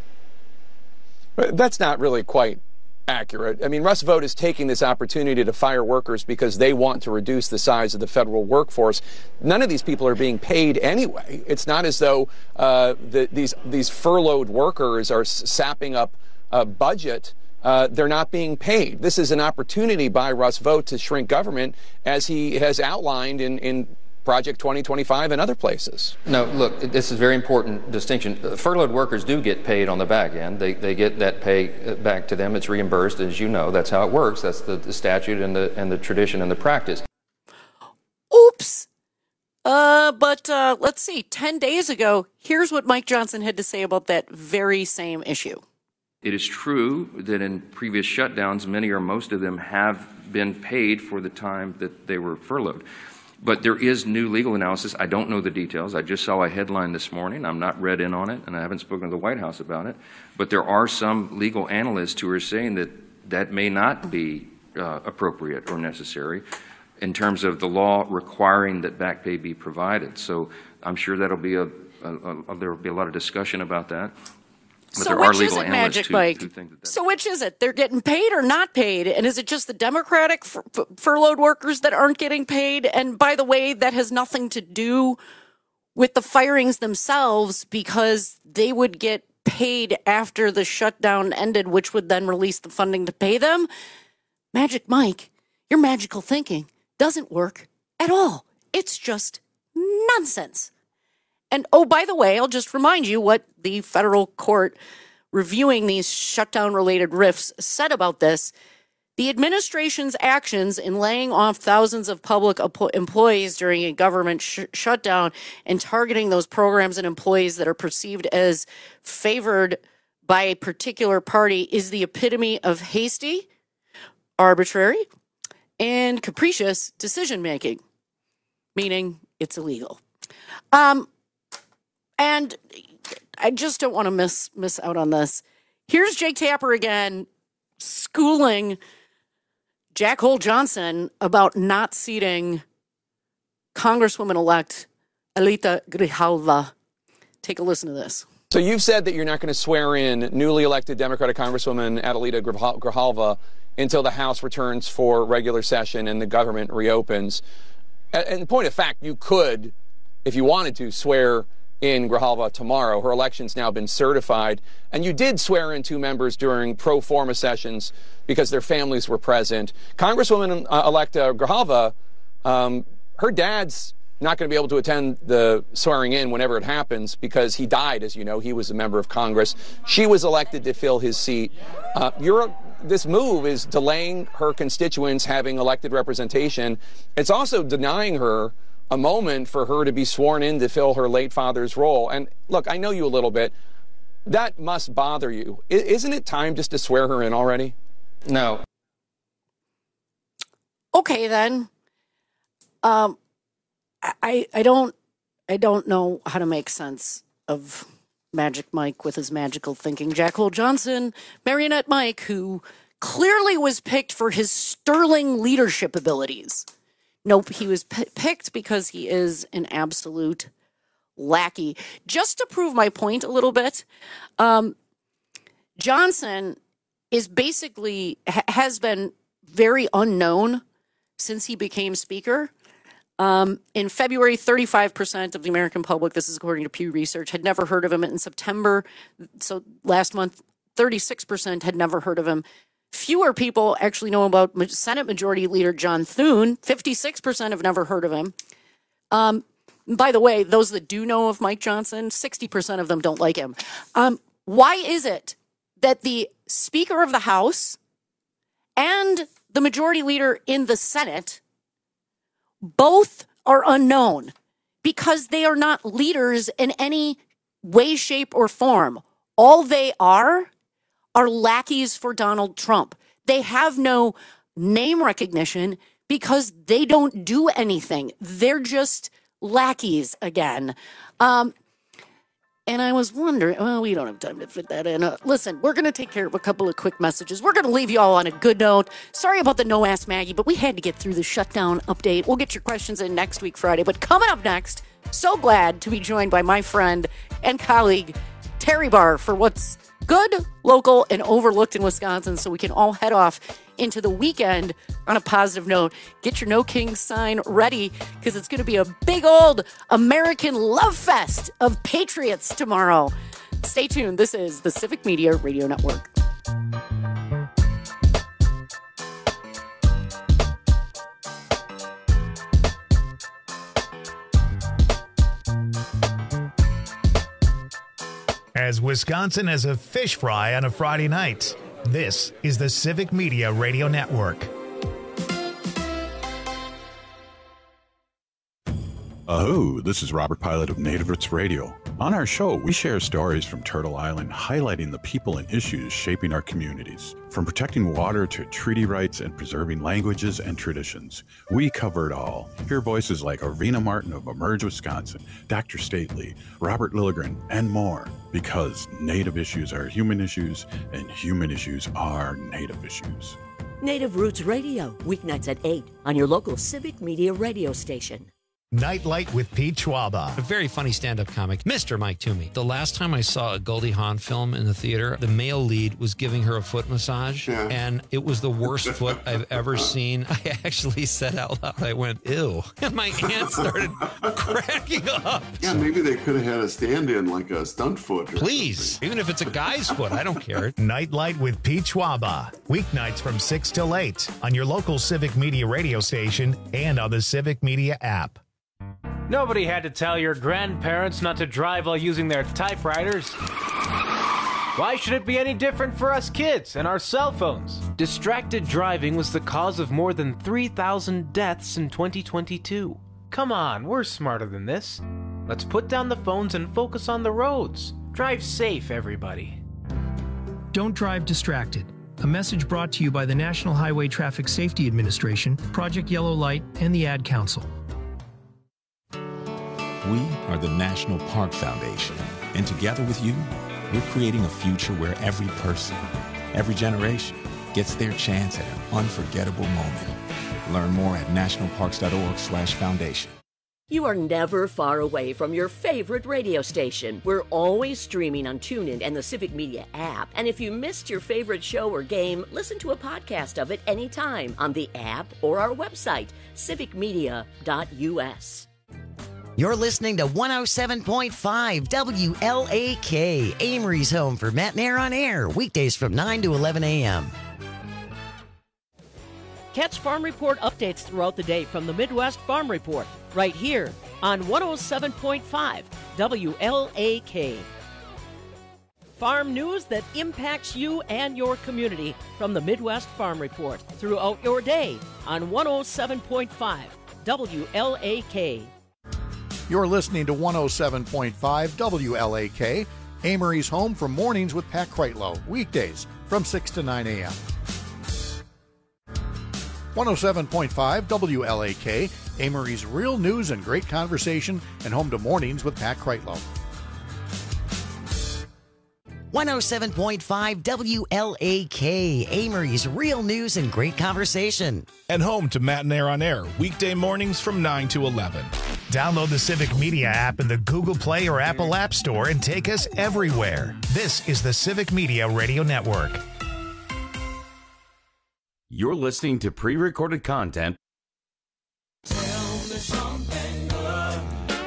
That's not really quite accurate. I mean, Russ Vought is taking this opportunity to fire workers because they want to reduce the size of the federal workforce. None of these people are being paid anyway. It's not as though these furloughed workers are sapping up a budget. They're not being paid. This is an opportunity by Russ Vought to shrink government, as he has outlined in Project 2025 and other places. No, look, this is a very important distinction. Furloughed workers do get paid on the back end. They get that pay back to them. It's reimbursed, as you know. That's how it works. That's the statute and the tradition and the practice. Oops. But let's see. 10 days ago, here's what Mike Johnson had to say about that very same issue. It is true that in previous shutdowns, many or most of them have been paid for the time that they were furloughed. But there is new legal analysis. I don't know the details. I just saw a headline this morning. I'm not read in on it, and I haven't spoken to the White House about it. But there are some legal analysts who are saying that that may not be appropriate or necessary in terms of the law requiring that back pay be provided. So I'm sure that'll be there will be a lot of discussion about that. But so there which are legal is it, analysts Magic who Mike? think that. So which is it? They're getting paid or not paid? And is it just the Democratic furloughed workers that aren't getting paid? And by the way, that has nothing to do with the firings themselves, because they would get paid after the shutdown ended, which would then release the funding to pay them. Magic Mike, your magical thinking doesn't work at all. It's just nonsense. And, oh, by the way, I'll just remind you what the federal court reviewing these shutdown-related rifts said about this. The administration's actions in laying off thousands of public employees during a government shutdown and targeting those programs and employees that are perceived as favored by a particular party is the epitome of hasty, arbitrary, and capricious decision-making, meaning it's illegal. And I just don't want to miss out on this. Here's Jake Tapper again schooling Jack Hole Johnson about not seating Congresswoman-elect Adelita Grijalva. Take a listen to this. So you've said that you're not going to swear in newly elected Democratic Congresswoman Adelita Grijalva until the House returns for regular session and the government reopens. And point of fact, you could, if you wanted to, swear in Grijalva tomorrow. Her election's now been certified. And you did swear in two members during pro forma sessions because their families were present. Congresswoman-elect Grijalva, her dad's not going to be able to attend the swearing in whenever it happens because he died, as you know. He was a member of Congress. She was elected to fill his seat. This move is delaying her constituents having elected representation. It's also denying her a moment for her to be sworn in to fill her late father's role. And look, I know you a little bit. That must bother you. Isn't it time just to swear her in already? No. Okay, then. I don't know how to make sense of Magic Mike with his magical thinking. Jack Hole Johnson, Marionette Mike, who clearly was picked for his sterling leadership abilities. Nope, he was picked because he is an absolute lackey. Just to prove my point a little bit, Johnson is basically has been very unknown since he became speaker. In February, 35% of the American public, this is according to Pew Research, had never heard of him. In September, so last month, 36% had never heard of him. Fewer people actually know about Senate Majority Leader John Thune. 56% have never heard of him. By the way, those that do know of Mike Johnson, 60% of them don't like him. Why is it that the Speaker of the House and the Majority Leader in the Senate both are unknown? Because they are not leaders in any way, shape, or form. All they are lackeys for Donald Trump. They have no name recognition because they don't do anything. They're just lackeys again. And I was wondering, well, we don't have time to fit that in. Listen, we're going to take care of a couple of quick messages. We're going to leave you all on a good note. Sorry about the No Ask Maggie, but we had to get through the shutdown update. We'll get your questions in next week, Friday. But coming up next, so glad to be joined by my friend and colleague, Terry Barr, for what's good, local, and overlooked in Wisconsin, so we can all head off into the weekend on a positive note. Get your No Kings sign ready, because it's going to be a big old American love fest of patriots tomorrow. Stay tuned. This is the Civic Media Radio Network. As Wisconsin as a fish fry on a Friday night, this is the Civic Media Radio Network. Oh, this is Robert Pilot of Native Roots Radio. On our show, we share stories from Turtle Island highlighting the people and issues shaping our communities. From protecting water to treaty rights and preserving languages and traditions, we cover it all. Hear voices like Arvina Martin of Emerge, Wisconsin, Dr. Stately, Robert Lilligren, and more. Because Native issues are human issues, and human issues are Native issues. Native Roots Radio, weeknights at 8 on your local Civic Media radio station. Nightlight with Pete Schwaba. A very funny stand-up comic, Mr. Mike Toomey. The last time I saw a Goldie Hawn film in the theater, the male lead was giving her a foot massage, and it was the worst foot I've ever seen. I actually said out loud, I went, ew. And my aunt started cracking up. Yeah, maybe they could have had a stand-in, like a stunt foot. Please, even if it's a guy's foot, I don't care. Nightlight with Pete Schwaba. Weeknights from 6 till 8 on your local Civic Media radio station and on the Civic Media app. Nobody had to tell your grandparents not to drive while using their typewriters. Why should it be any different for us kids and our cell phones? Distracted driving was the cause of more than 3,000 deaths in 2022. Come on, we're smarter than this. Let's put down the phones and focus on the roads. Drive safe, everybody. Don't drive distracted. A message brought to you by the National Highway Traffic Safety Administration, Project Yellow Light, and the Ad Council. We are the National Park Foundation, and together with you, we're creating a future where every person, every generation, gets their chance at an unforgettable moment. Learn more at nationalparks.org/foundation. You are never far away from your favorite radio station. We're always streaming on TuneIn and the Civic Media app. And if you missed your favorite show or game, listen to a podcast of it anytime on the app or our website, civicmedia.us. You're listening to 107.5 WLAK, Amory's home for Matt and Air on Air, weekdays from 9 to 11 a.m. Catch Farm Report updates throughout the day from the Midwest Farm Report, right here on 107.5 WLAK. Farm news that impacts you and your community from the Midwest Farm Report throughout your day on 107.5 WLAK. You're listening to 107.5 WLAK, Amory's home for mornings with Pat Kreitlow, weekdays from 6 to 9 a.m. 107.5 WLAK, Amory's real news and great conversation, and home to mornings with Pat Kreitlow. 107.5 WLAK, Amory's real news and great conversation. And home to Matt and Air on Air, weekday mornings from 9 to 11. Download the Civic Media app in the Google Play or Apple App Store and take us everywhere. This is the Civic Media Radio Network. You're listening to pre-recorded content. Tell me something good.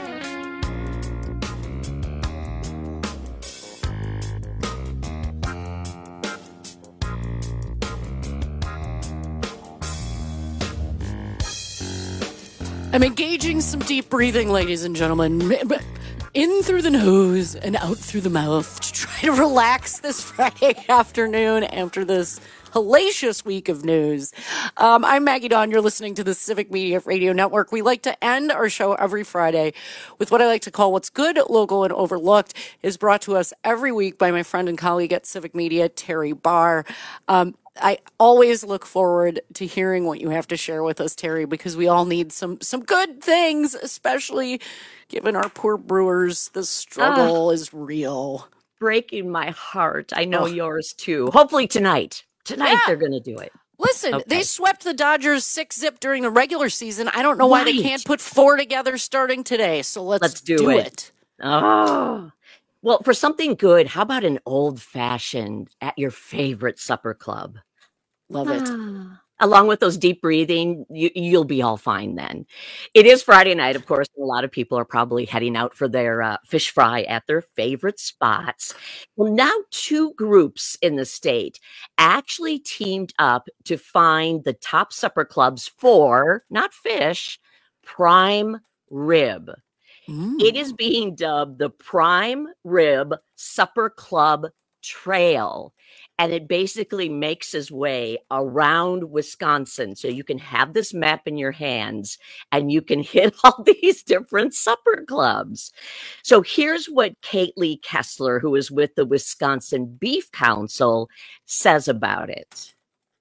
I'm engaging some deep breathing, ladies and gentlemen. In through the nose and out through the mouth to try to relax this Friday afternoon after this hellacious week of news. I'm Maggie Dawn. You're listening to the Civic Media Radio Network. We like to end our show every Friday with what I like to call What's Good, Local, and Overlooked. Is brought to us every week by my friend and colleague at Civic Media, Terry Barr. I always look forward to hearing what you have to share with us, Terry, because we all need some good things, especially given our poor Brewers. The struggle is real. Breaking my heart. I know yours too. Hopefully tonight. Tonight they're going to do it. Listen, they swept the Dodgers 6-0 during the regular season. I don't know why they can't put 4 together starting today. So let's do it. Oh. Well, for something good, how about an old-fashioned at your favorite supper club? Love it. Along with those deep breathing, you'll be all fine then. It is Friday night, of course, and a lot of people are probably heading out for their fish fry at their favorite spots. Well, now 2 groups in the state actually teamed up to find the top supper clubs for, not fish, prime rib. It is being dubbed the Prime Rib Supper Club Trail. and it basically makes its way around Wisconsin. So you can have this map in your hands and you can hit all these different supper clubs. So here's what Kate Lee Kessler, who is with the Wisconsin Beef Council, says about it.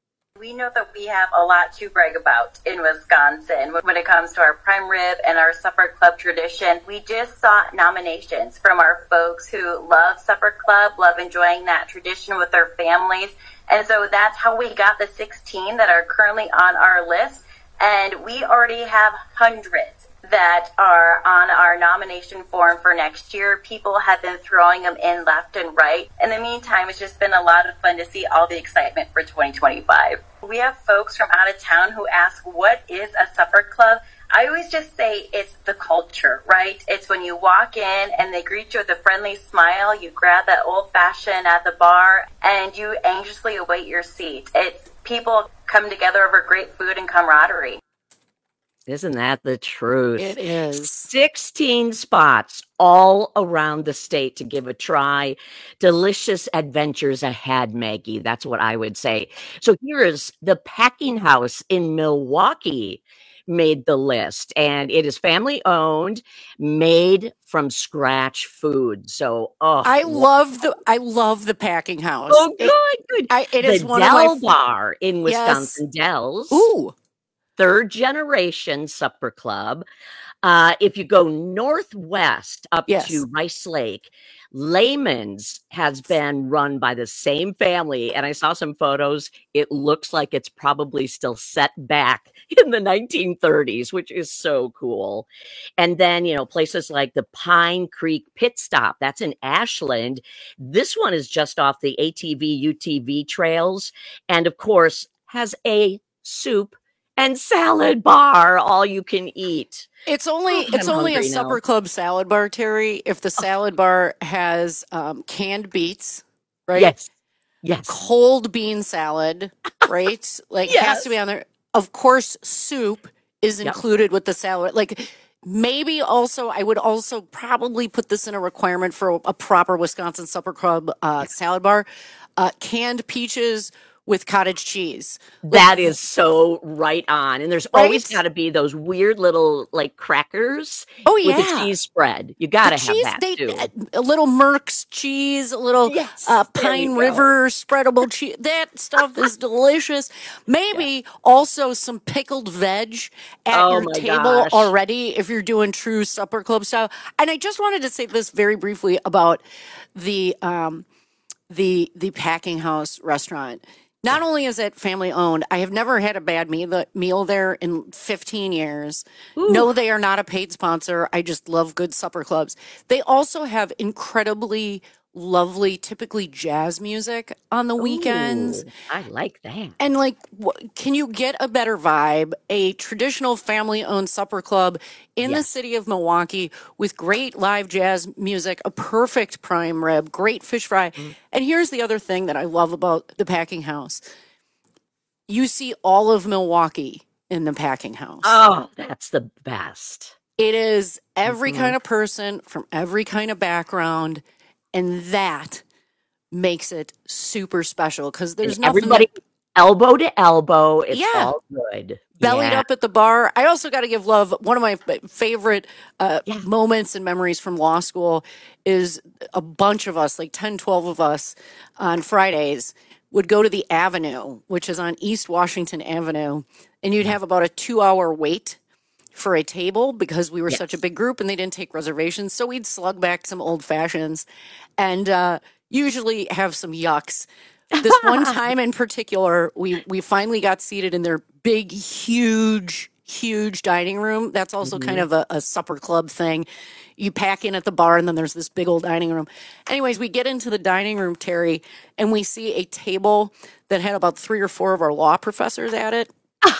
We know that we have a lot to brag about in Wisconsin when it comes to our prime rib and our supper club tradition. We just saw nominations from our folks who love supper club, love enjoying that tradition with their families. And so that's how we got the 16 that are currently on our list. And we already have hundreds that are on our nomination form for next year. People have been throwing them in left and right. In the meantime, it's just been a lot of fun to see all the excitement for 2025. We have folks from out of town who ask, what is a supper club? I always just say it's the culture, right? It's when you walk in and they greet you with a friendly smile, you grab that old fashioned at the bar, and you anxiously await your seat. It's people come together over great food and camaraderie. Isn't that the truth? It is. 16 spots all around the state to give a try. Delicious adventures ahead, Maggie. That's what I would say. So here is the Packing House in Milwaukee made the list, and it is family owned, made from scratch food. So, I love the Packing House. Oh, good. It the is one Del of my Bar in Wisconsin Dells. Ooh. Third generation supper club. If you go northwest up to Rice Lake, Layman's has been run by the same family. And I saw some photos. It looks like it's probably still set back in the 1930s, which is so cool. And then, places like the Pine Creek Pit Stop, that's in Ashland. This one is just off the ATV, UTV trails. And of course, has a soup and salad bar, all you can eat. It's only a supper club salad bar, Terry, if the salad bar has canned beets, right? Yes. Cold bean salad, right? Like has to be on there. Of course, soup is included with the salad. Like maybe also, I would also probably put this in a requirement for a proper Wisconsin supper club salad bar. Canned peaches with cottage cheese. That is so right on. And there's always got to be those weird little crackers with the cheese spread. You got to have that too. A little Merck's cheese, a little Pine River spreadable cheese. That stuff is delicious. Maybe also some pickled veg at your table already if you're doing true supper club style. And I just wanted to say this very briefly about the Packing House restaurant. Not only is it family owned, I have never had a bad meal there in 15 years. Ooh. No, they are not a paid sponsor. I just love good supper clubs. They also have incredibly lovely, typically jazz music on the weekends. I like that. And can you get a better vibe? A traditional family-owned supper club in the city of Milwaukee with great live jazz music, a perfect prime rib, great fish fry. And here's the other thing that I love about the Packing House. You see all of Milwaukee in the Packing House. Oh, that's the best. It is every kind of person from every kind of background. And that makes it super special because there's nothing. Everybody elbow to elbow. It's all good. Bellied up at the bar. I also got to give love. One of my favorite moments and memories from law school is a bunch of us, like 10, 12 of us on Fridays would go to the Avenue, which is on East Washington Avenue. And you'd have about a 2-hour wait for a table because we were such a big group and they didn't take reservations. So we'd slug back some old fashions and usually have some yucks. This one time in particular, we finally got seated in their big, huge dining room. That's also kind of a supper club thing. You pack in at the bar and then there's this big old dining room. Anyways, we get into the dining room, Terry, and we see a table that had about 3 or 4 of our law professors at it.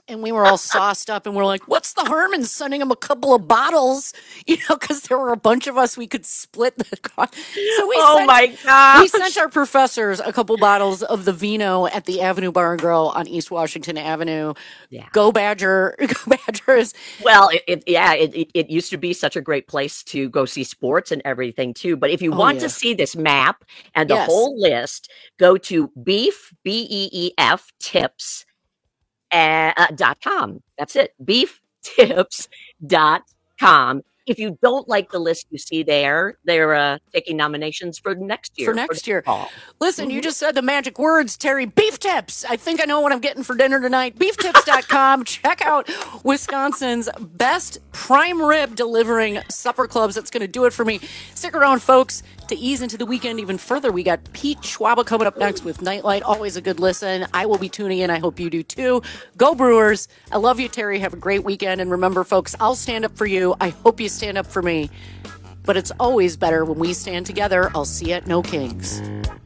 And we were all sauced up and we're like, what's the harm in sending him a couple of bottles? Because there were a bunch of us, we could split the cost. So my gosh. We sent our professors a couple bottles of the vino at the Avenue Bar and Grill on East Washington Avenue. Yeah. Go Badger. Go Badgers. Well, it used to be such a great place to go see sports and everything too. But if you want to see this map and the whole list, go to beef, BEEF tips. .com. That's it. beeftips.com. If you don't like the list you see there, they're taking nominations for next year. Listen, you just said the magic words, Terry. Beef tips. I think I know what I'm getting for dinner tonight. Beeftips.com. Check out Wisconsin's best prime rib delivering supper clubs. That's going to do it for me. Stick around, folks, to ease into the weekend even further. We got Pete Schwaba coming up next with Nightlight. Always a good listen. I will be tuning in. I hope you do too. Go Brewers. I love you, Terry. Have a great weekend. And remember, folks, I'll stand up for you. I hope you stand up for me. But it's always better when we stand together. I'll see you at No Kings.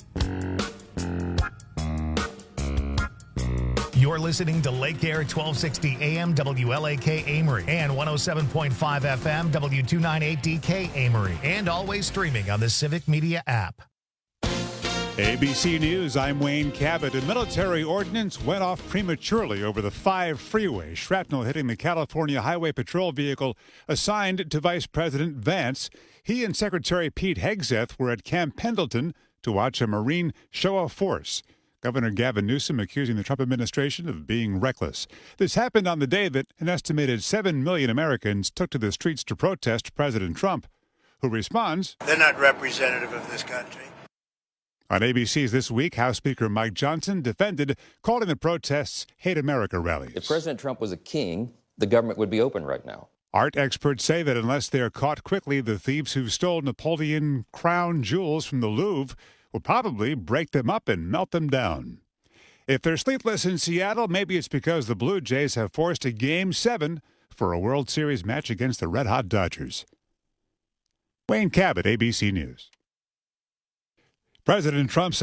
You're listening to Lake Air 1260 AM WLAK Amory and 107.5 FM W298DK Amory, and always streaming on the Civic Media app. ABC News, I'm Wayne Cabot. A military ordinance went off prematurely over the 5 freeway, shrapnel hitting the California Highway Patrol vehicle assigned to Vice President Vance. He and Secretary Pete Hegseth were at Camp Pendleton to watch a Marine show of force. Governor Gavin Newsom accusing the Trump administration of being reckless. This happened on the day that an estimated 7 million Americans took to the streets to protest President Trump, who responds, "They're not representative of this country." On ABC's This Week, House Speaker Mike Johnson defended calling the protests Hate America rallies. If President Trump was a king, the government would be open right now. Art experts say that unless they're caught quickly, the thieves who stole Napoleon crown jewels from the Louvre will probably break them up and melt them down. If they're sleepless in Seattle, maybe it's because the Blue Jays have forced a Game 7 for a World Series match against the red-hot Dodgers. Wayne Cabot, ABC News. President Trump